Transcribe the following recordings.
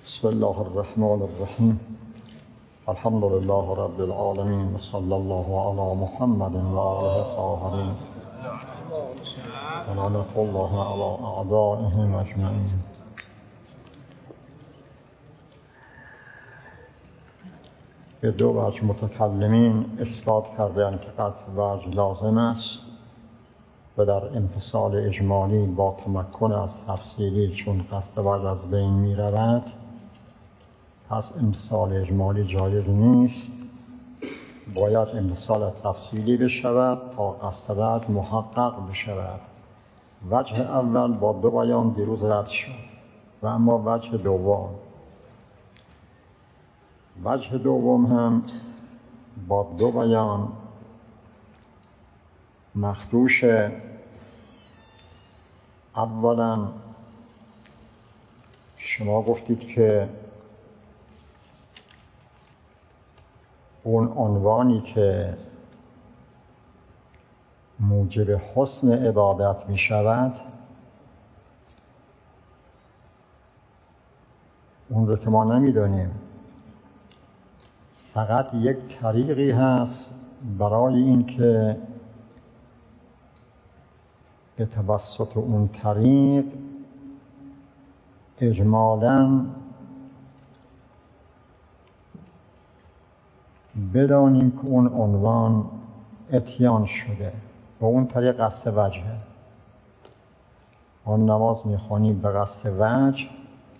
بسم الله الرحمن الرحیم. الحمد لله رب العالمین و صلی الله علی محمد و آله الطاهرین و لعنة الله علی اعدائهم اجمعین. به دو وجه متکلمین اثبات کردند که قطع وجه لازم است و در امتثال اجمالی با تمکن از تفصیلی چون قصد وجه از بین می رود، پس امتثال اجمالی جایز نیست، باید امتثال تفصیلی بشود تا قصد وجه محقق بشود. وجه اول با دو بیان دیروز رد شد و اما وجه دوم هم با دو بیان مخدوش. اولا شما گفتید که اون عنوانی که موجب حسن عبادت می شود، اون رو که ما نمی دانیم، فقط یک طریقی هست برای این که به توسط اون طریق اجمالاً بدانیم که اون عنوان اتیان شده و اون طریق قصد وجهه. ما نماز میخوانیم به قصد وجه،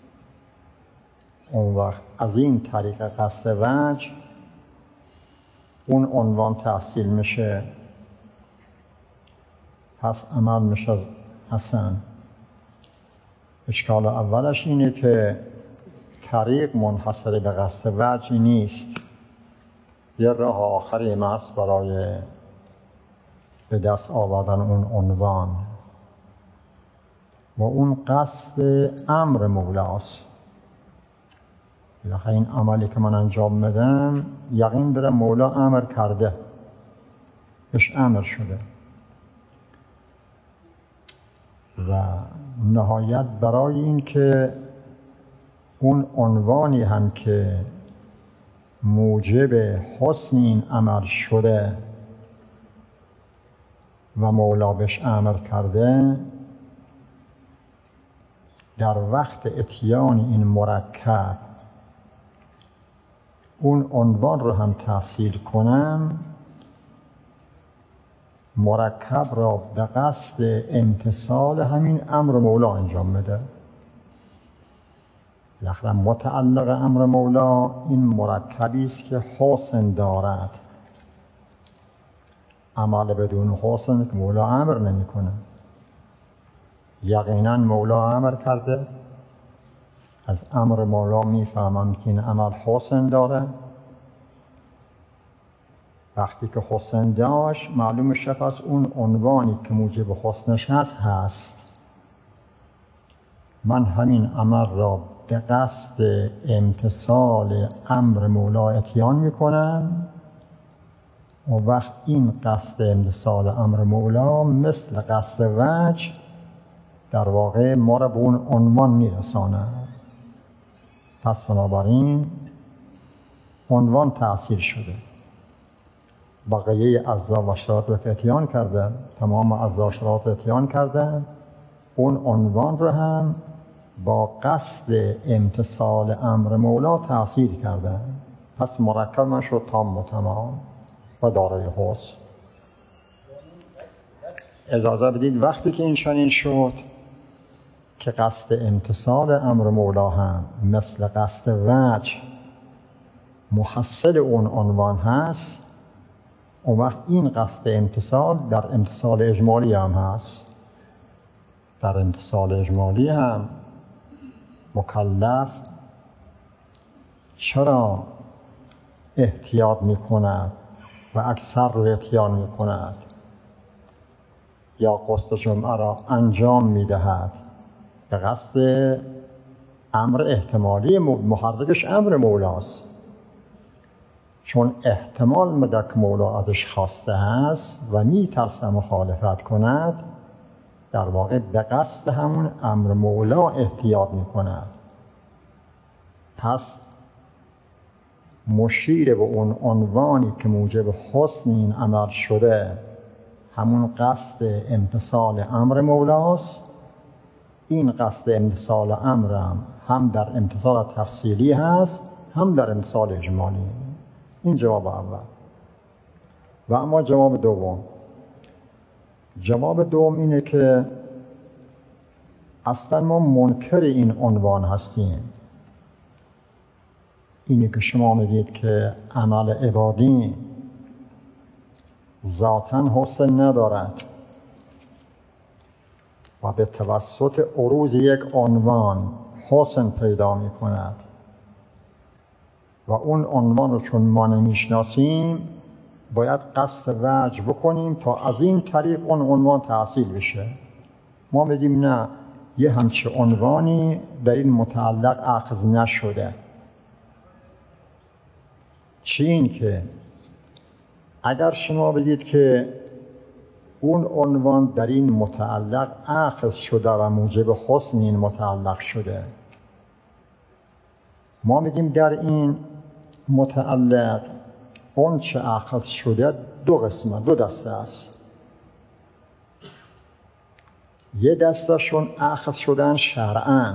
اون وقت از این طریق قصد وجه اون عنوان تحصیل میشه، پس عمل میشه حسن. اشکال اولش اینه که طریق منحصر به قصد وجه نیست، یه راه آخری هست برای به دست آوردن اون عنوان و اون قصد امر مولاست. این عملی که من انجام میدم یقین داره مولا امر کرده، بهش امر شده و نهایت برای این که اون عنوانی هم که موجب حسن این عمل شده و مولا بهش امر کرده، در وقت اتیان این مرکب اون عنوان رو هم تحصیل کنم، مرکب را به قصد امتثال همین امر مولا انجام بده. بالاخره متعلق امر مولا این مرکبی است که حسن دارد. عمل بدون حسن که مولا امر نمیکنه. یقینا مولا امر کرده، از امر مولا میفهمم که این عمل حسن داره. وقتی که حسن داشت معلوم میشه پس اون عنوانی که موجب حسنش هست. من همین عمل را به قصد امتثال امر مولا اتیان میکنم و وقت این قصد امتثال امر مولا مثل قصد وجه در واقع ما را به اون عنوان میرسانه. پس بنابراین عنوان تحصیل شده. بقیه اجزا و شرایط رو اتیان کرده، تمام اجزا و شرایط رو اتیان کرده، اون عنوان رو هم با قصد امتثال امر مولا تحصیل کرده. پس مرکب من شد تام و تمام و دارای حسن. اجازه بدید وقتی که این چنین شد که قصد امتثال امر مولا هم مثل قصد وجه محصل اون عنوان هست، اون وقت این قصد امتثال در امتثال اجمالی هم هست. در امتثال اجمالی هم مکلف چرا احتیاط میکند و اکثر رو اتیان میکند یا قصد جمعه را انجام میدهد؟ به قصد امر احتمالی، محرکش امر مولاست، چون احتمال میده که مولا ازش خواسته است و میترسه مخالفت کند، در واقع به قصد همون امر مولا احتیاط میکند. پس مشیر به اون عنوانی که موجب حسن این عمل شده همون قصد امتثال امر مولاست. این قصد امتثال امر هم در امتثال تفصیلی هست، هم در امتثال اجمالی. این جواب اول. و اما جواب دوم اینه که اصلا ما منکر این عنوان هستیم. اینی که شما میگید که عمل عبادی ذاتاً حسن ندارد و به توسط عروض یک عنوان حسن پیدا می کند و اون عنوان رو چون ما نمیشناسیم باید قصد وجه بکنیم تا از این طریق اون عنوان تحصیل بشه. ما میگیم نه، یه همچه عنوانی در این متعلق اخذ نشده. چی این که اگر شما بگید که اون عنوان در این متعلق اخذ شده و موجب حسن این متعلق شده، ما میگیم در این متعلق اون چه اخذ شده دو دسته است. یه دستشون اخذ شدن شرعاً،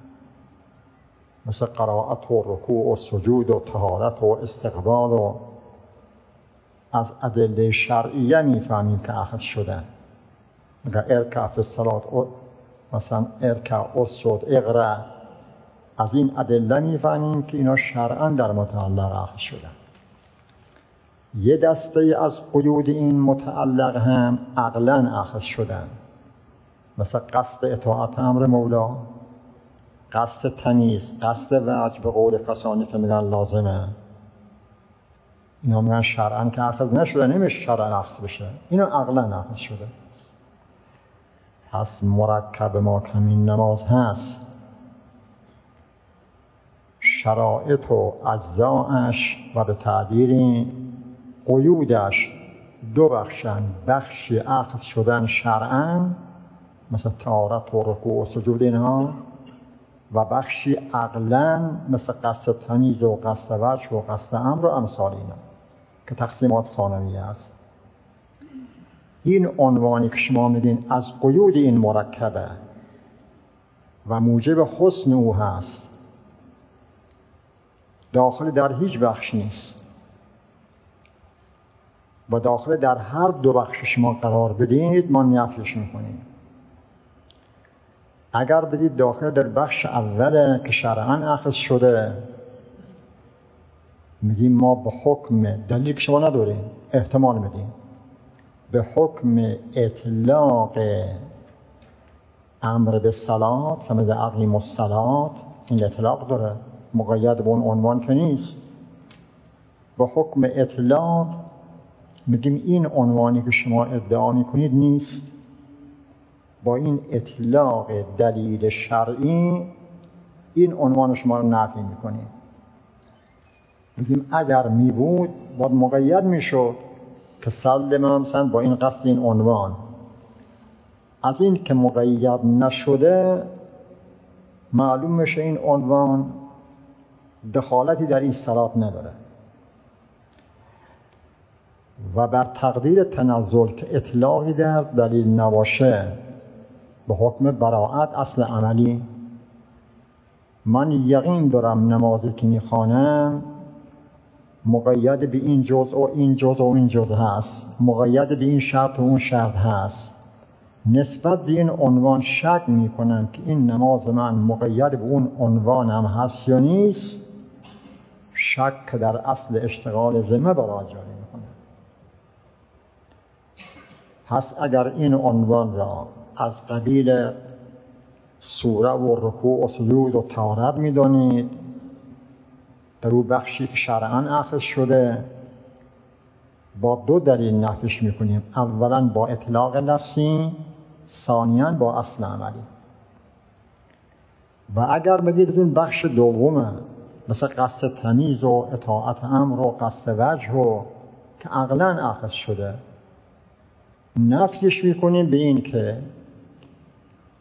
مثل قرائت و رکوع و سجود و طهارت و استقبال و از ادله شرعیه میفهمیم که اخذ شدن. اگر ارکع فی الصلاة مثلا ارکع اسجد اقرأ، از این ادله میفهمیم که اینا شرعاً در متعلق اخذ شدن. یه دسته از قیود این متعلق هم عقلاً اخذ شدن، مثل قصد اطاعت امر مولا، قصد تمیز، قصد وجه به قول کسانی که میگن لازمه. اینا میگن شرعاً که اخذ نشده، نمیشه شرعاً اخذ بشه، اینا عقلاً اخذ شده. پس مرکب ما کمین نماز هست، شرایط و اجزاءش و به تعبیر قیودش دو بخشن، بخشی اخذ شدن شرعاً مثل طهارت و رکوع و سجود اینها، و بخشی عقلاً مثل قصد تمیز و قصد وجه و قصد امر و امثال اینا که تقسیمات ثانویه است. این عنوانی که شما میدین از قیود این مرکبه و موجب حسن او هست، داخل در هیچ بخش نیست و داخل در هر دو بخش شما قرار بدید ما نفیش میکنیم. اگر بدید داخل در بخش اوله که شرعاً اخذ شده، میگیم ما به حکم دلیل که شما نداریم احتمال میدیم، به حکم اطلاق امر به صلات فمثل اقیموا الصلاة، این اطلاق داره، مقید به اون عنوان که نیست. به حکم اطلاق میگیم این عنوانی که شما ادعا میکنید نیست. با این اطلاق دلیل شرعی این عنوان شما رو نفی میکنیم. میگیم اگر میبود باید مقید میشد که سلم مثلا با این قصد این عنوان. از این که مقید نشده معلوم میشه این عنوان دخالتی در این صلات نداره. و بر تقدیر تنزل که اطلاقی در دلیل نباشه، به حکم براعت اصل عملی، من یقین دارم نمازی که میخوانم مقید به این جزء و این جزء و این جزء هست، مقید به این شرط و اون شرط هست، نسبت به این عنوان شک میکنم که این نماز من مقید به اون عنوان هم هست یا نیست، شک در اصل اشتغال ذمه برای جاری میکنه. پس اگر این عنوان را از قبیل سوره و رکوع و سجود و طهارت میدانید، در او بخشی که شرعاً اخذ شده، با دو دلیل نفیش میکنیم. اولا با اطلاق لفظی، ثانیاً با اصل عملی. و اگر بگید اون بخش دومه مثل قصد تمیز و اطاعت امر و قصد وجه و که عقلاً اخذ شده، نفیش میکنیم به این که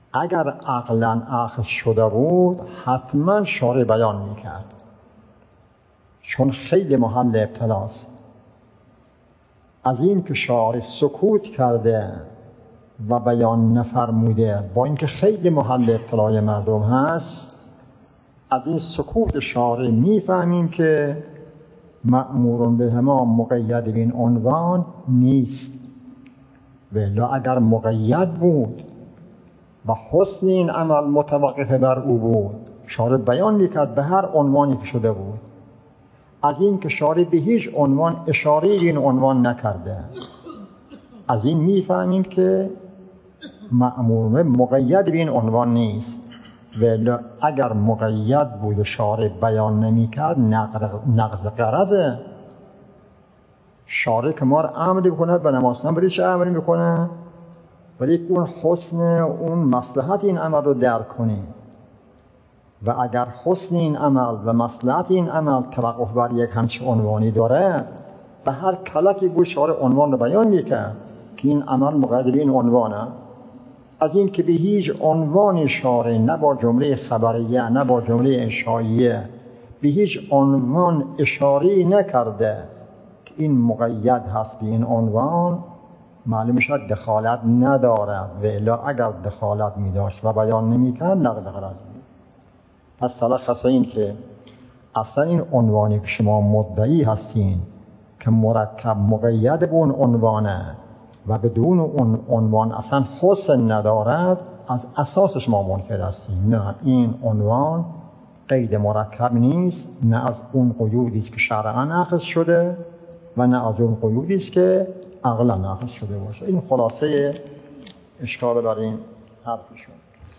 اگر عقلاً اخذ شده بود حتما شارع بیان میکرد، چون خیلی محل ابتلاست. از این که شارع سکوت کرده و بیان نفرموده، با اینکه خیلی محل ابتلای مردم هست، از این سکوت شارع میفهمیم که مأمور بهما مقید به این عنوان نیست. ولی اگر مقید بود و حسن این عمل متوقف بر او بود، شارع بیان میکرد به هر عنوانی که شده بود. از این که شارع به هیچ عنوان اشاره این عنوان نکرده، از این میفهمیم که مأمور مقید به این عنوان نیست. ولی اگر مقید بود و شارع بیان نمیکرد نقض غرضه. شارع که ما رو امر میکنه به نماز خوندن، برای چه امر میکنه؟ برای اون حسن اون مصلحت این عمل رو درک کنیم. و اگر حسن این عمل و مصلحت این عمل توقف بر یک همچین عنوانی داره، به هر کلکی بود شارع عنوان رو بیان میکرد که این عمل مقید به این عنوانه. از این که به هیچ عنوان شارع، نه با جمله خبریه نه با جمله انشائیه، به هیچ عنوان اشاره نکرده که این مقید هست به این عنوان، معلوم شد دخالت ندارد. و الا اگر دخالت می داشت و بیان نمی کرد نقض غرض بود. پس تلخص این که اصلا این عنوانی که شما مدعی هستین که مرکب مقید به اون عنوانه و بدون اون عنوان اصلا حسن ندارد، از اساسش ما منکر هستیم. نه، این عنوان قید مرکب نیست، نه از اون قیودی است که شرعاً اخذ شده و نه از اون قیودی است که عقلاً اخذ شده باشه. این خلاصه اشکال بر این حرفشون.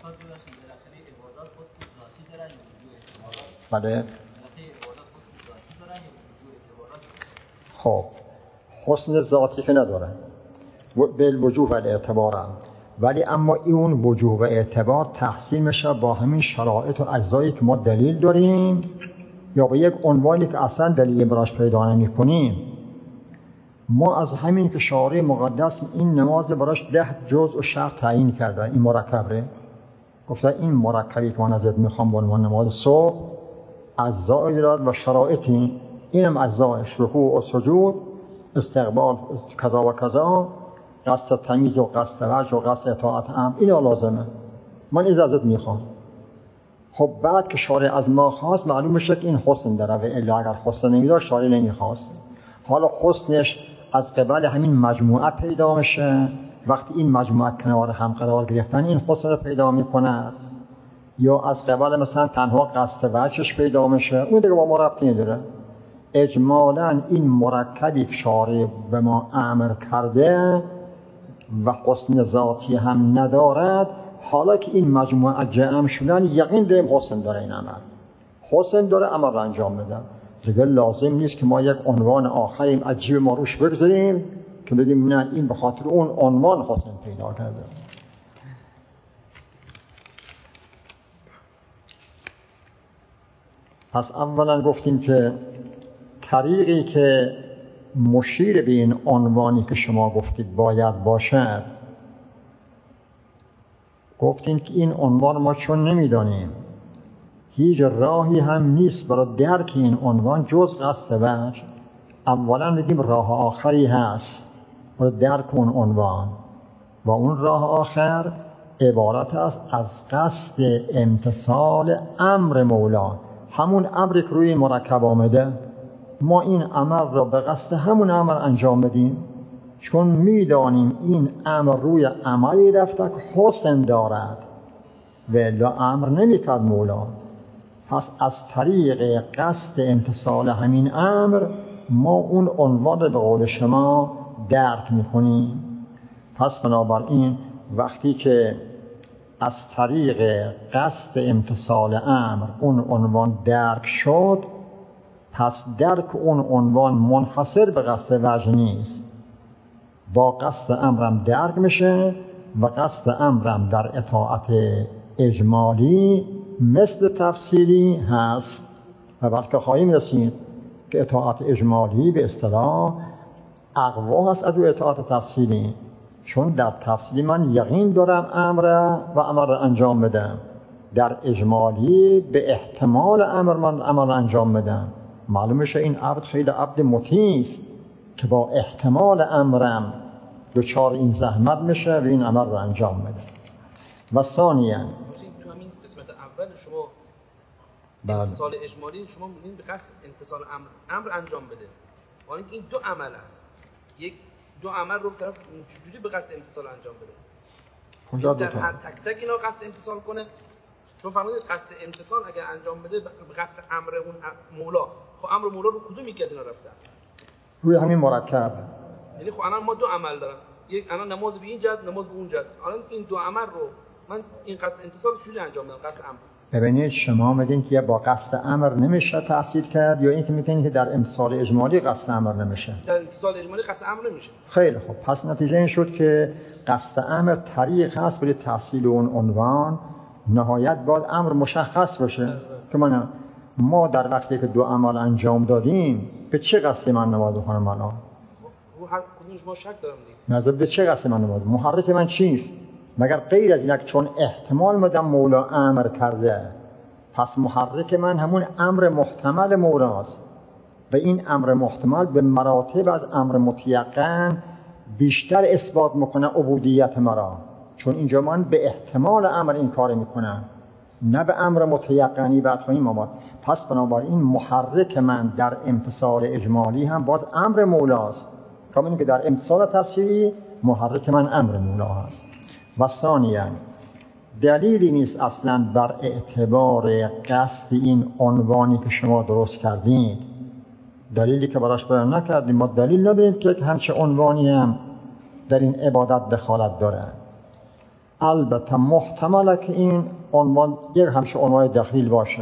بله. خب حسن ذاتی که نداره، بالوجوه و الاعتبار هم. ولی اما اون وجوه و اعتبار تحصیل میشه با همین شرایط و اجزایی که ما دلیل داریم یا با یک عنوانی که اصلا دلیل براش پیدا نمی کنیم. ما از همین که شارع مقدس این نماز براش 10 جزء و شرط تعیین کرده، این مرکب ره گفته این مرکبی که من ازت میخوام به عنوان نماز صبح اجزایی دارد و شرایطی، اینم اجزایش رکوع و سجود، استقبال کذا و کذا، قصد تمیز و قصد وجه و قصد اطاعت امر، اینا لازمه، من این ازت میخوام. خب بعد که شارع از ما خواست معلوم میشه که این حسن داره، و الا اگر حسن نمیداشت شارع نمیخواست. حالا حسنش از قبل همین مجموعه پیدا میشه، وقتی این مجموعه کنار هم قرار گرفتن این حسن رو پیدا میکنه، یا از قبل مثلا تنها قصد وجهش پیدا میشه، اون دیگه با ما ربطی نداره. اجمالاً این مرکبی که شارع به ما امر کرده و حسن ذاتی هم ندارد، حالا که این مجموعه جمع شدن یقین داریم حسن داره، این عمل حسن داره، عمل رو انجام بده. دیگه لازم نیست که ما یک عنوان آخریم عجیب ما روش بگذاریم که بگیم نه این به خاطر اون عنوان حسن پیدا کرده. پس اولا گفتیم که طریقی که مشیر به این عنوانی که شما گفتید باید باشد، گفتیم که این عنوان ما چون نمیدانیم، هیچ راهی هم نیست برای درک این عنوان جز قصد وجه. اولا بگیم راه آخری هست برای درک اون عنوان، و اون راه آخر عبارت است از قصد امتثال امر مولا، همون امری که روی مرکب آمده، ما این عمل را به قصد همون امر انجام بدیم، چون میدانیم این امر روی عملی رفته که حسن دارد و الا امر نمیکرد مولا. پس از طریق قصد امتثال همین امر ما اون عنوان رو به قول شما درک میکنیم. پس بنابراین وقتی که از طریق قصد امتثال امر اون عنوان درک شد، پس درک اون عنوان منحصر به قصد وجه نیست، با قصد امرم درک میشه و قصد امرم در اطاعت اجمالی مثل تفصیلی هست. و بلکه خواهیم رسید که اطاعت اجمالی به اصطلاح اقوا هست از اطاعت تفصیلی، چون در تفصیلی من یقین دارم امر و امر را انجام بدم، در اجمالی به احتمال امر من عمل انجام بدم. معلومه شه این عبد خیلی عبد مطیع است که با احتمال امرم دچار این زحمت میشه و این عمل را انجام بده. و ثانیاً تو همین قسمت اول شما امتصال اجمالی شما میگین به قصد امتصال امر انجام بده، ولی این دو عمل است، یک دو عمل رو طرف چجوری به قصد امتصال انجام بده؟ کجا در هر تک تک اینا قصد امتصال کنه؟ چون فرمودید قصد امتصال اگر انجام بده به قصد امر اون مولا، خب امر مولا رو کدوم یکی از اینا رفته است؟ روی همین مرکب. یعنی خب الان ما دو عمل دارم، یک الان نماز به این جهت، نماز به اون جهت، الان این دو عمل رو من این قصد امتصال چجوری انجام بدم؟ قصد امر. ببینید شما میگین که با قصد امر نمیشه تحصیل کرد، یا اینکه میگین که در امتصال اجمالی قصد امر نمیشه؟ در امتصال اجمالی قصد امر نمیشه. خیلی خوب، پس نتیجه این شد که قصد امر طریق هست برای تحصیل اون عنوان. نهایت باید امر مشخص باشه که ما در وقتی که دو عمل انجام دادیم به چه قصدی من نماز بخونم الان؟ رو هر کدومش ما شک دارم دیگه. نظر به چه قصدی من نماز؟ محرک من چیست؟ مگر غیر از اینک چون احتمال میدم مولا امر کرده، پس محرک من همون امر محتمل مولاست و این امر محتمل به مراتب از امر متیقن بیشتر اثبات میکنه عبودیت مرا، چون اینجا من به احتمال امر این کار میکنم نه به امر متیقنی بعد خواهیم آمد. پس بنابراین محرک من در امتصال اجمالی هم باز امر مولاست، کامینه که در امتصال تفسیری محرک من امر مولا هست. و ثانیاً دلیلی نیست اصلاً بر اعتبار قصد این عنوانی که شما درست کردید، دلیلی که براش بیان نکردیم، ما دلیل نداریم که همچه عنوانی هم در این عبادت دخالت داره. البته محتمله که این عنوان یک همچه عنوان دخیل باشه،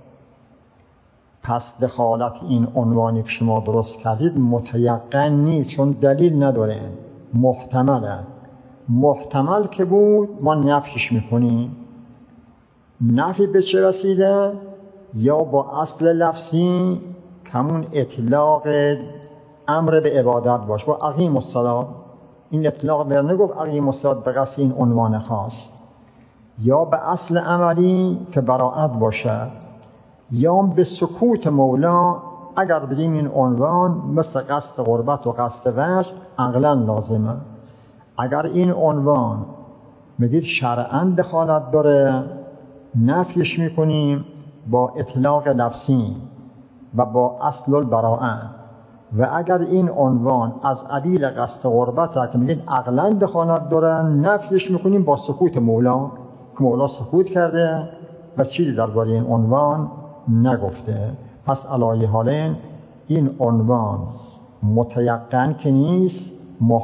پس دخالت این عنوانی که شما درست کردید متیقن نیست، چون دلیل نداره، محتمله. محتمل که بود ما نفیش میکنیم. نفی به چه وسیله؟ یا با اصل لفظی کمون اطلاق امر به عبادت باش، با اقیم الصلاة، این اطلاق در نگفت اقیم الصلاة به قصد این عنوان خاص، یا به اصل عملی که براعت باشه، یا به سکوت مولا. اگر بگیم این عنوان مثل قصد قربت و قصد وجه عقلا لازمه. اگر این عنوان میگید شرعاً دخالت داره، نفیش میکنیم با اطلاق لفظی و با اصل البراءه. و اگر این عنوان از قبیل قصد قربت که میگید عقلاً دخالت داره، نفیش میکنیم با سکوت مولا که مولا سکوت کرده و چیزی درباره این عنوان نگفته. پس علی حالین این عنوان متیقن که نیست،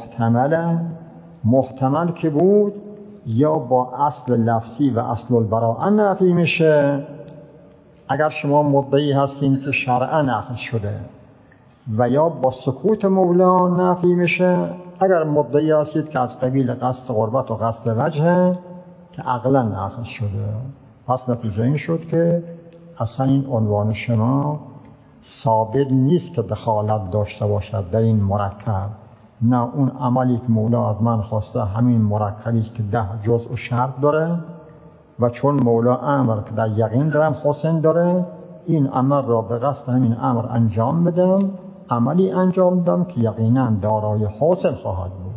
محتمل که بود یا با اصل لفظی و اصل البراءه نفی میشه. اگر شما مدعی هستین که شرعاً اخذ شده، و یا با سکوت مولا نفی میشه. اگر مدعی هستید که از قبیل قصد قربت و قصد وجه که عقلاً اخذ شده. پس نتیجه این شد که اصلا این عنوان شما ثابت نیست که دخالت داشته باشد در این مرکب. نه، اون عملی که مولا از من خواسته همین مرکبی که 10 جزء و شرط داره، و چون مولا امر که در یقین دارم حسن داره، این عمل را به قصد همین امر انجام بدم، عملی انجام دادم که یقینا دارای حسن خواهد بود.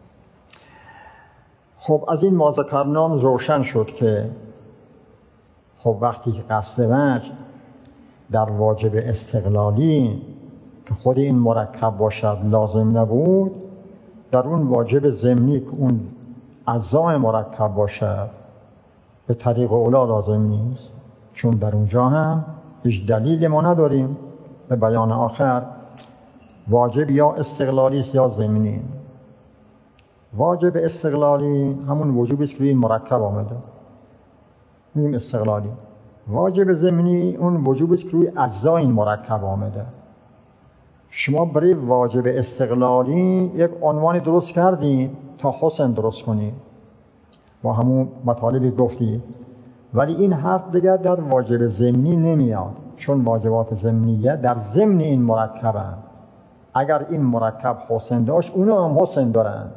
خب از این ما ذکرنام روشن شد که خب وقتی که قصد وجه در واجب استقلالی که خود این مرکب باشد لازم نبود، در اون واجب ضمنی که اون اجزای مرکب باشد به طریق اولا لازم نیست، چون در اونجا هم هیچ دلیل ما نداریم. به بیان آخر واجب یا استقلالی است یا ضمنی. واجب استقلالی همون وجوبی است که این مرکب آمده، میگیم استقلالی. واجب ضمنی اون وجوبی است که روی اجزای این مرکب آمده. شما برای واجب استقلالی یک عنوان درست کردید تا حسن درست کنید، با همون مطالبی گفتید، ولی این حرف دیگر در واجب ضمنی نمیاد، چون واجبات ضمنیه در ضمن این مرکبن. اگر این مرکب حسن داشت اونا هم حسن دارن،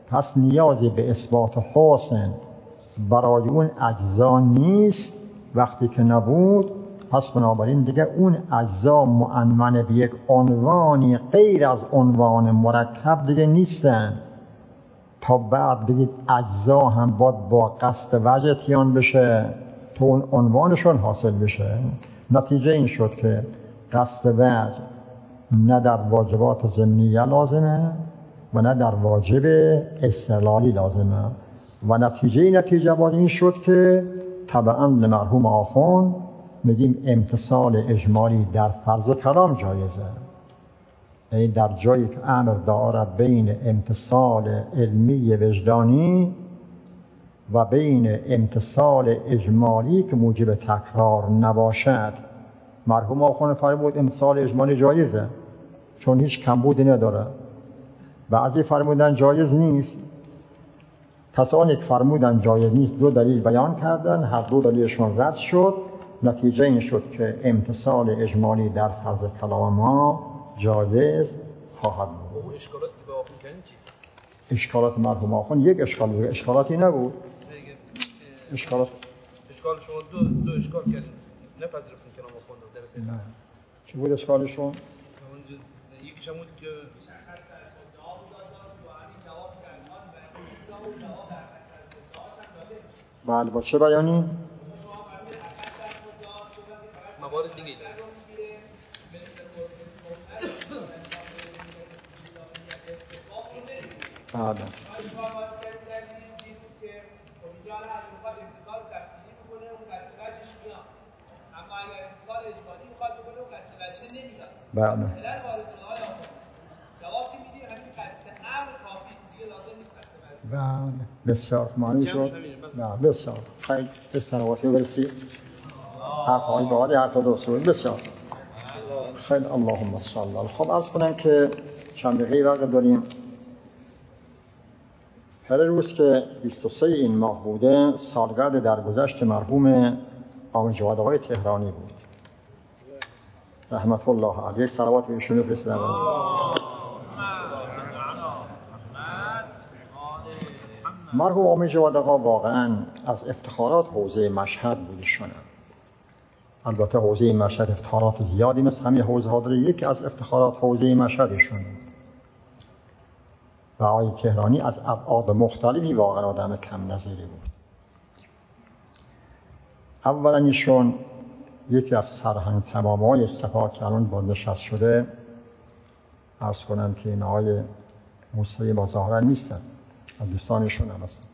پس نیازی به اثبات حسن برای اون اجزا نیست. وقتی که نبود پس بنابراین دیگه اون اجزا معنون به یک عنوانی غیر از عنوان مرکب دیگه نیستن. تا بعد بگید اجزا هم باید با قصد وجه اتیان بشه تا اون عنوانشون حاصل بشه. نتیجه این شد که قصد وجه نه در واجبات ضمنیه لازمه و نه در واجب استقلالی لازمه و نتیجه باید این شد که طبعا لمرحوم آخوند میگیم امتصال اجمالی در فرض کلام جایزه. یعنی در جایی که امر داره بین امتصال علمی وجدانی و بین امتصال اجمالی که موجب تکرار نباشد، مرحوم آخوند فرمود امتصال اجمالی جایزه چون هیچ کمبودی نداره. بعضی فرمودن جایز نیست. کسانی که فرمودن جایز نیست دو دلیل بیان کردن، هر دو دلیلشون رد شد. نتیجه این شد که امتصال اجمالی در فرض کلام ما جایز خواهد بود. اون اشکالاتی که به آخوند کردن چی؟ اشکالات مرحوم آخوند یک اشکال بود، اشکالاتی نبود. اشکال شما دو اشکال کردین، نپذیرفتین کلام آخوند رو درسته؟ نه. چی بود اشکالشون؟ یکیش هم بود که بله با چه بیانی؟ موارد دیگه بله. بله. بله بسیار معنی شد. نه بسیار خیلی بسیار برسید حرفای باری حرف درست بود. بسیار خیلی اللهم صل علی. خب عرض کنم که چند دقیقه وقت داریم. هر روز که 23 این ماه بوده سالگرد درگذشت مرحوم آقای جواد آقای تهرانی بود رحمت الله علیه. صلوات به ایشون بفرستید. مرحوم آقای جواد آقا واقعا از افتخارات حوزه مشهد بودشون. البته حوزه مشهد افتخارات زیادی مثل همه حوزه ها داره. یکی از افتخارات حوزه مشهدشون و آقای تهرانی از ابعاد مختلفی واقعا آدم کم نظیری بود. اولا ایشون یکی از سرهنگ تمامای سپاه که الان بازنشسته شده، عرض کنم که این آقای موسوی با ظاهرا نیستن، از دوستانشون هم هستن.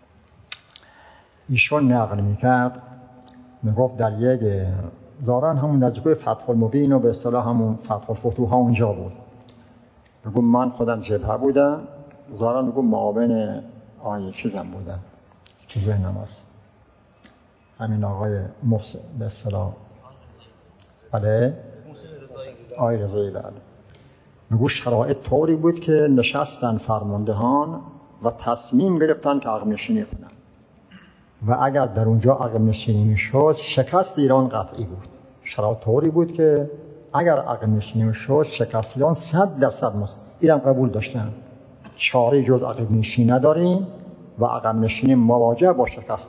ایشون نقل میکرد، میگفت در یک ظاهرا همون نزدیک فتح المبین و به اصطلاح همون فتح الفتوح ها اونجا بود. میگم من خودم جبهه بودم، ظاهرا میگم معاون آقای چیزم بودم که ذهنم هست همین آقای محسن به اصطلاح بله آقای رضایی. بله میگو شرایط طوری بود که نشستن فرماندهان و تصمیم گرفتن که عقب نشینی کنن و اگر در اونجا عقب نشینی میشد شکست ایران قطعی بود. شرایط طوری بود که اگر عقب نشینی میشد شکست ایران 100% ایران قبول داشتن. چاره جز عقب نشینی نداریم و عقب نشینی مواجه با شکست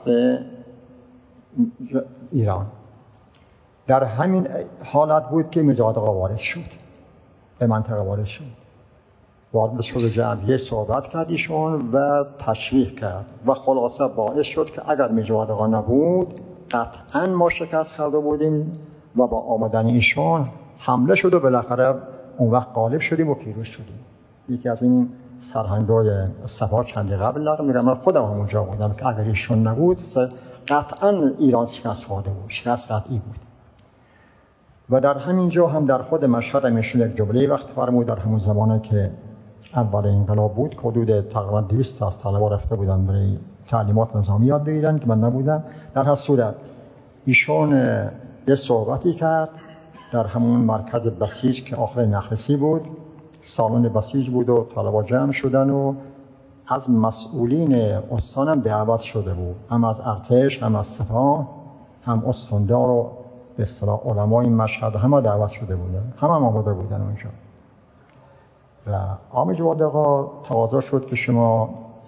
ایران. در همین حالت بود که مجاهد آقا وارد شد، به منطقه وارد شد. وارد شد جمعیه صحبت کردیشون و تشریح کرد و خلاصه باعث شد که اگر مجاهد آقا نبود قطعا ما شکست خورده بودیم و با آمدن ایشون حمله شد و بالاخره اون وقت غالب شدیم و پیروز شدیم. یکی از این سرهنگای سپاه چندی قبل نقل میگم، من خودم همونجا بودم که اگر ایشون نبود قطعا ایران شکست خورده بود، شکست قطعی بود. و در همین جا هم در خود مشهد هم ایشون یک جمله وقت فرمود در همون زمانه که اول انقلاب بود که حدود تقریبا 200 از طلبا رفته بودن برای تعلیمات نظامی یاد بگیرن که من نبودم. در هر صورت ایشون یه صحبتی کرد در همون مرکز بسیج که آخر نخلصی بود، سالن بسیج بود و طلبا جمع شدن و از مسئولین استان هم دعوت شده بود، هم از ارتش هم از سپاه هم استاندار و به اصطلاح علمای مشهد همه دعوت شده بودن، همه آماده بودن اونجا. و آقای جواد آقا تقاضا شد که شما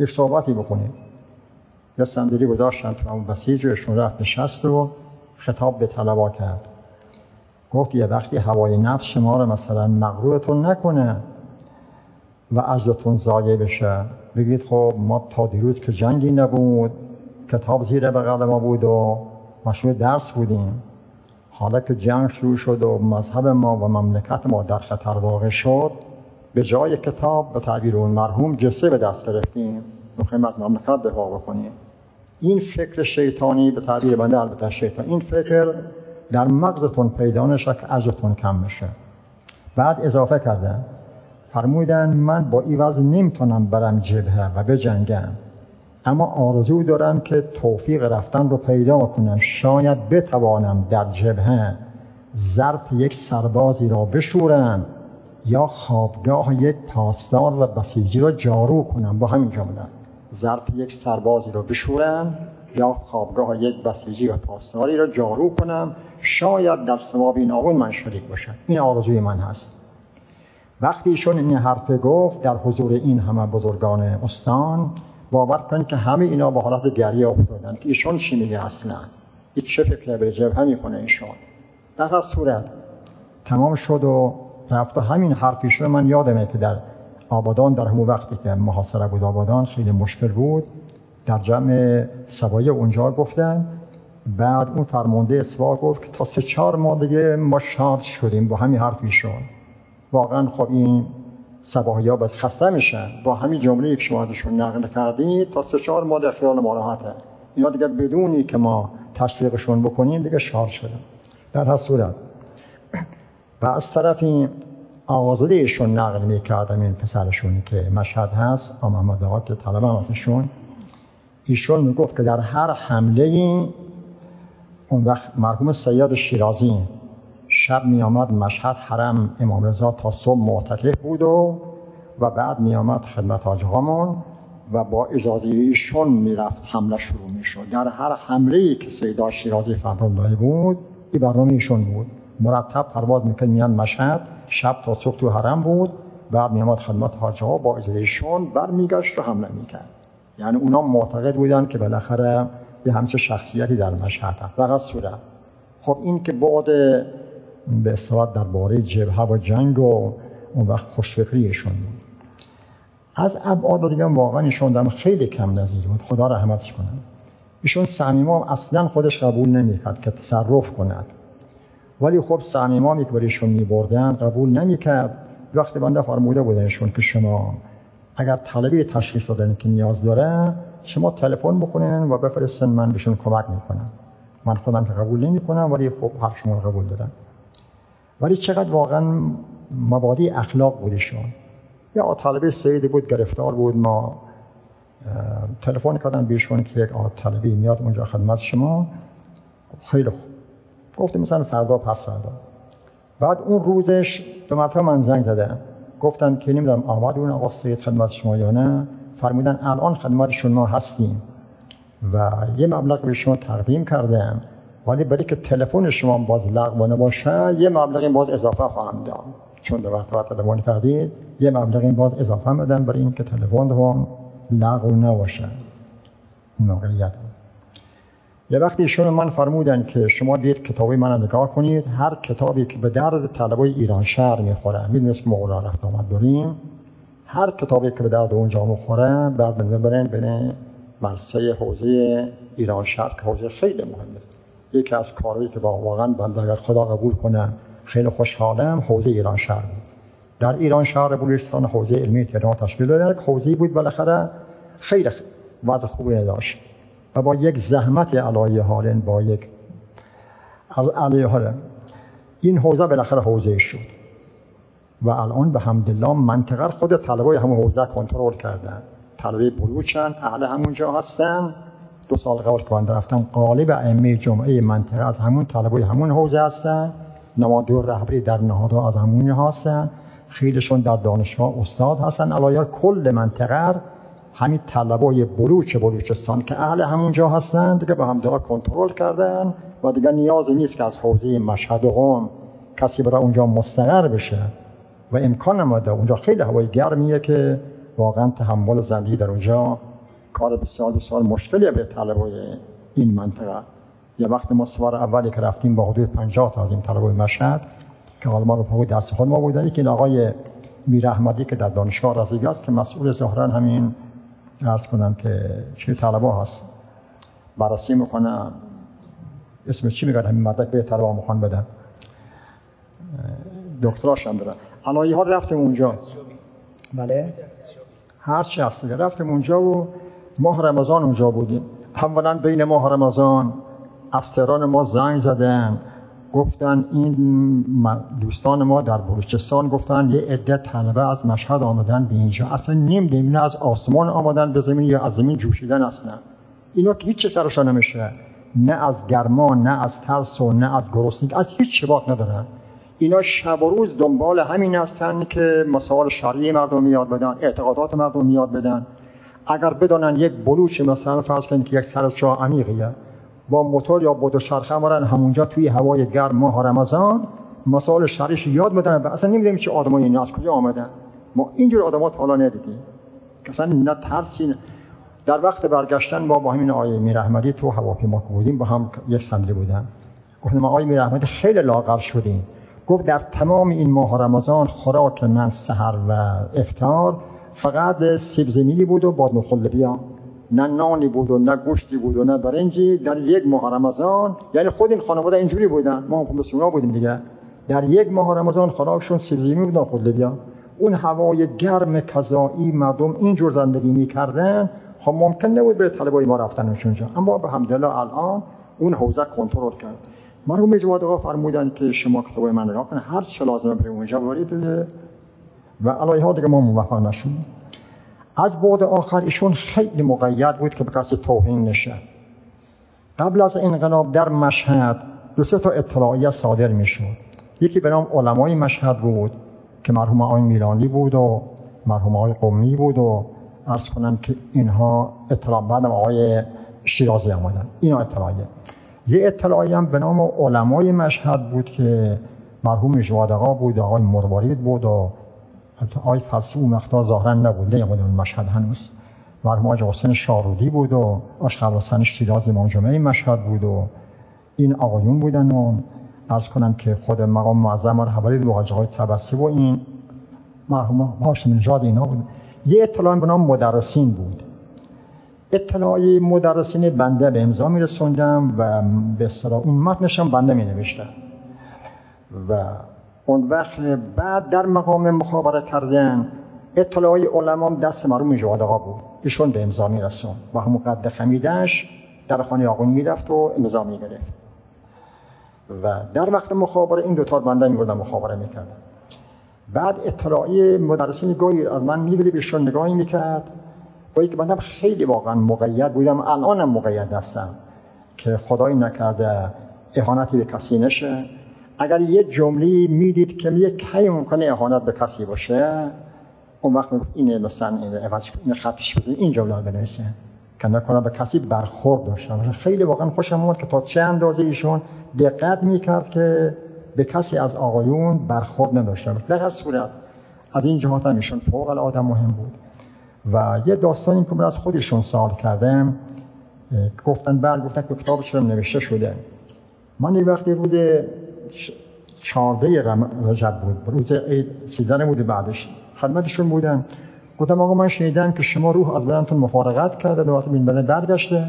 یک صحبتی بکنید. یه صندلی گذاشتن تو اون بسیج، ایشون رفت نشست و خطاب به طلبا کرد. گفت یه وقتی هوای نفس شما رو مثلا مغرورتون نکنه و عجزتون ضایع بشه، بگید خب ما تا دیروز که جنگی نبود، کتاب زیر بغل ما بود و مشغول درس بودیم، حالا که جنگ شروع شد و مذهب ما و مملکت ما در خطر واقع شد، به جای کتاب به تعبیر اون مرحوم جسه به دست گرفتیم، میخوایم از مملکت دفاع بکنیم. این فکر شیطانی، به تعبیر بنده البته شیطان، این فکر در مغزتون پیدا نشه که عجزتون کم بشه. بعد اضافه کردن، فرمودن من با این وضع نمیتونم برم جبهه و بجنگم، اما آرزو دارم که توفیق رفتن رو پیدا کنم، شاید بتوانم در جبهه ظرف یک سربازی را بشورم یا خوابگاه یک پاسدار و بسیجی را جارو کنم. با همین جمله، ظرف یک سربازی را بشورم یا خوابگاه یک بسیجی و پاسداری را جارو کنم، شاید در ثواب این آقون من شریک باشم. این آرزوی من هست. وقتی ایشون این حرف گفت در حضور این همه بزرگان استان، باور کنید که همه اینا به حالت گریه افتادن که ایشون چی میگه اصلا، این چه فکر به جبهه میکنه ایشون. در هر صورت تمام شد و رفت و همین حرفیشون من یادمه که در آبادان، در همون وقتی که محاصره بود آبادان خیلی مشکل بود، در جمع سوایی اونجا گفتن. بعد اون فرمانده اسوا گفت که تا 3-4 ماه دیگه ما شاد شدیم با همین حرفیشون. واقعا خب این سباهی‌ها باید خسته میشن با همین جمله که شما ازشون نقل کردید، تا 3-4 ماه در خیال ما راحته. اینا دیگه بدونی که ما تشویقشون بکنیم دیگه شاد شدن. در هر صورت و از طرفی آغازده ایشون نقل میکردم این پسرشون که مشهد هست، محمد آقا که طلبه هم ازشون، ایشون میگفت که در هر حمله اون وقت مرحوم سید شیرازی شب می آمد مشهد حرم امام رضا تا صبح معتکف بود و بعد می آمد خدمت حاج آقامون و با اجازه ایشون می رفت حمله شروع می شد. در هر حمله‌ای که سید شیرازی فرمانده بود این برنامه ایشون بود. مرتب پرواز میکرد میاد مشهد، شب تا صبح تو حرم بود، بعد می آمد خدمت حاج آقا با اجازه ایشون برمیگشت و حمله میکرد. یعنی اونا معتقد بودن که بالاخره یه همچه شخصیتی در مشهد هست. در هر صورت خب این که بعد به اصطلاح درباره جبهه و جنگ و اون وقت خوشفکریشون بود. از ابعاد دیگه واقعا ایشون خیلی کم نظیر بود، خدا رحمتش کنه. ایشون صمیمام اصلا خودش قبول نمیکرد که تصرف کند، ولی خب صمیمامی که برایشون میبردن قبول نمیکرد. وقتی بنده فرموده بودن ایشون که شما اگر طلبی تشخیص دادن که نیاز داره، شما تلفن بکنین و بفرستین، من بهشون کمک میکنم. من خودم که قبول نمیکنم، ولی خب هر شما قبول دادن. ولی چقدر واقعا مبادی اخلاق بودشون. یا طالب سیدی بود گرفتار بود، ما تلفن کردم بهشون که یک طالبی میاد اونجا خدمت شما. خیلی خوب گفتم مثلا فردا پس فردا. بعد اون روزش دو مرتبه من زنگ زدم، گفتن که نمیدونم آمد اون آقا سید خدمت شما یا نه. فرمودن الان خدمت شما هستیم و یه مبلغ به شما تقدیم کردم، ولی برای که تلفن شما باز لغو نباشه یه مبلغی باز اضافه خواهم داد. چون دو مرتبه تلفن کردید یه مبلغی باز اضافه میدم برای اینکه تلفن لغو نباشه. این موقعیت بود. یه وقتی ایشون من فرمودن که شما دید کتابی من نگاه کنید، هر کتابی که به درد طلبای ایران شهر میخوره، میدونست مولا رفت آمد داریم، هر کتابی که به درد اونجا میخوره بعد ببرین مرسه حوزه ایران شهر که حوزه خیلی مهمه. یکی از کارهایی که واقعا بنده اگر خدا قبول کنه خیلی خوشحالم، حوزه ایران شهر بود. در ایران شهر بلوچستان حوزه علمی تهران تشکیل داده، حوزه‌ای بود بالاخره خیلی وضع خوبی نداشت و با یک زحمت علیه حالن، با یک علیه حالن این حوزه بالاخره حوزه شد و الان به حمدالله منطقه خود طلبای همون حوزه کنترل کردن. طلبه بلوچن، اهل همونجا هستن. 2 سال قبل که من رفتم غالب ائمه جمعه منطقه از همون طلبای همون حوزه هستن. نماینده رهبری در نهادها از همون هستن. خیلیشون در دانشگاه استاد هستن. علاوه کل منطقه همین طلبای بلوچستان که اهل همونجا هستن دیگه به حمدالله کنترل کردن و دیگه نیازی نیست که از حوزه مشهد و قم کسی برای اونجا مستقر بشه و امکان نماده. اونجا خیلی هوای گرمیه که واقعا تحمل زندگی در اونجا کار بسیار مشکلی به طلبای این منطقه. یه وقت ما سوار اولی که رفتیم با حدود 50 تا از این طلبای مشهد که حالا ما رو پاوی درس خود ما بودن، که آقای میر احمدی که در دانشگاه رازیگی است که مسئول ظاهرا همین عرض کنم که چه طلبا هست بررسی میکنه، اسم چی میگن همین مدرک به طلبا میخوان بدن، دکتراش هم دارن. علایه ها رفتیم اونجا، بله هر چی هست دیگه، رفتیم اونجا و ماه رمضان اونجا بودیم. اولا بین ماه رمضان از تهران ما زنگ زدن گفتن این دوستان ما در بلوچستان گفتن یه عده طلبه از مشهد آمدن به اینجا، اصلا نمیدونیم از آسمان آمدن به زمین یا از زمین جوشیدن اصلا. اینا که هیچ سرشان نمیشه، نه از گرما نه از ترس و نه از گرسنگی، از هیچ بات ندارن. اینا شب و روز دنبال همین هستن که مسائل شرعی مردم یاد بدن، اعتقادات مردم یاد بدن. اگر بدونن یک بلوچ مثلا فرض کنید که یک سرچاه عمیقیه با موتور یا با دوچرخه میرن همونجا توی هوای گرم ماه رمضان مسائل شرعیش یاد بدن، اصلا نمیدونیم چه آدمایی اینا از کجا آمدن. ما اینجور آدم‌ها تا حالا ندیدیم که اصلا نه ترسی. در وقت برگشتن ما با همین آقای میر احمدی تو هواپیما بودیم، با هم یک صندلی بودن. گفتم آقای میر احمدی خیلی لاغر شدیم. گفت در تمام این ماه رمضان خوراک من سحر و افطار فقط سیب زمینی بود و بادام خلبیا، نه نانی بود و نه گوشتی بود و نه برنجی. در یک ماه رمضان، یعنی خود این خانواده اینجوری بودن، ما هم مسلمان بودیم دیگه، در یک ماه رمضان خوراکشون سیب زمینی بود و خلبیا. اون هوای گرم کذایی مردم اینجور زندگی می‌کردن، خب ممکن نبود به طلبای ما رفتنش اونجا، اما به حمدالله الان اون حوزه کنترل کرد. مرحوم جواد آقا فرمودن که شما کتاب من نگاه کنید، هر چه لازمه برای اونجا برید و علیه ها دیگه ما موفق نشدیم. از بعد آخر ایشون خیلی مقید بود که به کسی توهین نشه. قبل از انقلاب در مشهد 2-3 تا اطلاعیه صادر میشد. یکی به نام علمای مشهد بود که مرحوم آقای میلانی بود و مرحوم آقای قمی بود و عرض کنم که اینها اطلاع، بعدم آقای شیرازی آمدن. اینا اطلاعیه. یه اطلاعیه هم به نام علمای مشهد بود که مرحوم جواد آقا بود، آقای مروارید بود و آقای فارسی اون وقتا ظاهرا نبود، نمی‌دونم مشهد هنوز. مرحوم آقای حسین شارودی بود و آقای حسین شیرازی امام جمعه مشهد بود و این آقایون بودن و عرض کنم که خود مقام معظم رهبری آقای طبسی و این مرحوم هاشم نژاد اینا بود. یه اطلاعیه به نام مدرسین بود. اطلاعیه مدرسین بنده به امضا میرسوندم و به اصطلاح اون متنش هم بنده مینوشتم و اون وقت بعد در مقام مخابره کردن اطلاعیه علما دست مرحوم جواد آقا بود، ایشون به امضا میرسوند با همون قد خمیده‌اش در خانه آقا میرفت و امضا میگرفت و در وقت مخابره این دو تا بنده میبردن مخابره میکردن. بعد اطلاعیه مدرسین گاهی از من میگرفت، ایشون نگاهی میکرد، با اینکه من خیلی واقعا مقید بودم، الانم مقید هستم که خدای نکرده اهانتی به کسی نشه. اگر یه جمله میدید که میگه کی ممکنه اهانت به کسی باشه، اون وقت اینه مثلا این خطش بزنید، این جمله رو بنویسید که نکنه به کسی برخورد داشته باشه. خیلی واقعا خوشم اومد که تا چه اندازه ایشون دقت میکرد که به کسی از آقایون برخورد نداشته باشه. در هر صورت از این جهات هم ایشون فوق العاده مهم بود. و یه داستانی که من از خودشون سوال کردم، گفتن که کتابش رو نوشته شده. من یه وقتی روز 14 رجب بود، روز عید 13 بود، بعدش خدمتشون بودم، گفتم آقا من شنیدم که شما روح از بدنتون مفارقت کرده، دوباره به این بدن برگشته.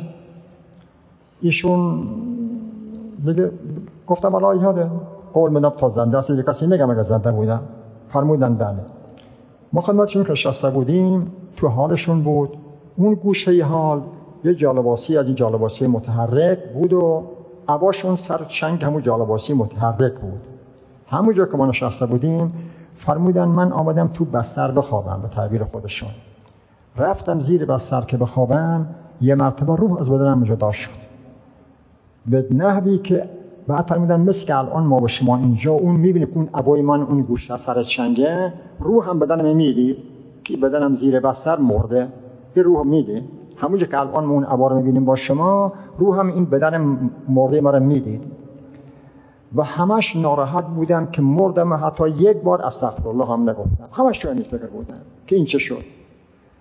ایشون دیگه گفتم الان یاده قول میدم تا زنده است، دیگه کسی نگم اگه زنده بودم. فرمودن بله. ما خدمتشون که نشسته بودیم تو حالشون بود، اون گوشه حال یه جالباسی از این جالباسی متحرک بود و عباشون سر چنگ همون جالباسی متحرک بود. همونجا که ما نشسته بودیم فرمودن من آمدم تو بستر بخوابم، به تعبیر خودشون. رفتم زیر بستر که بخوابم، یه مرتبه روح از بدنم جدا شد به نحوی که بعد فرمودن مثل که الان ما با شما اینجا اون میبینید اون عبای من اون گوشه سر چنگه، روح هم بدنم میدید که بدنم زیر بستر مرده، یه روح میدید همونجا که الان ما اون عبا رو میبینیم با شما، روح هم این بدن مرده ما رو میدید. و همش ناراحت بودم که مردم، حتی یک بار استغفرالله هم نگفتم، همش تو این فکر بودم که این چه شد.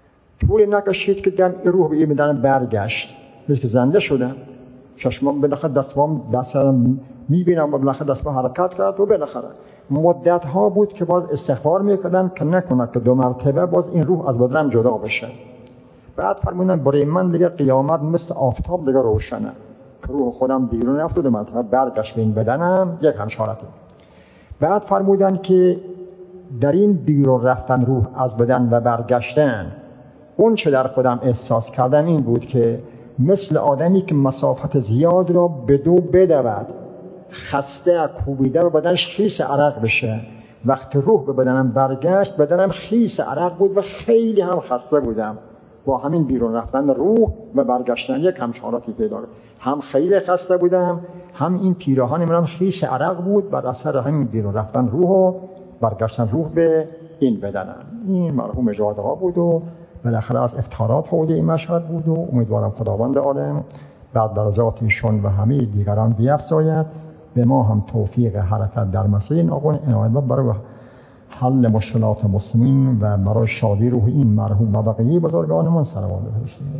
طول نکشید که دم روح به این بدن برگشت، مثل که زنده شدم. چشمام بالاخره دستم میبینم و بالاخره دستم حرکت کرد و بالاخره مدت ها بود که باز استغفار میکردم که نکنه که 2 مرتبه باز این روح از بدنم جدا بشه. بعد فرمودن برای من دیگه قیامت مثل آفتاب دیگه روشنه که روح خودم بیرون رفت و 2 مرتبه برگشت به این بدنم، یک همشارتی. بعد فرمودن که در این بیرون رفتن روح از بدن و برگشتن، اون چه در خودم احساس کردم این بود که مثل آدمی که مسافت زیاد را به 2 بدود، خسته کوبیده و بدنش خیس عرق بشه. وقتی روح به بدنم برگشت، بدنم خیس عرق بود و خیلی هم خسته بودم. با همین بیرون رفتن روح و برگشتن یک همچاراتی پیدا کرد. هم خیلی خسته بودم، هم این پیراهن منم خیس عرق بود بر اثر همین بیرون رفتن روح و برگشتن روح به این بدنم. این مرحوم جواد آقا بود و بالاخره از افتخارات حول این مشهد بود و امیدوارم خداوند عالم بر درجات ایشون و همه دیگران بیفزاید. به ما هم توفیق حرکت در مسیر این آقایان عنایت برای حل مشکلات مسلمین و برای شادی روح این مرحوم و بقیه بزرگانمان صلوات بفرستید.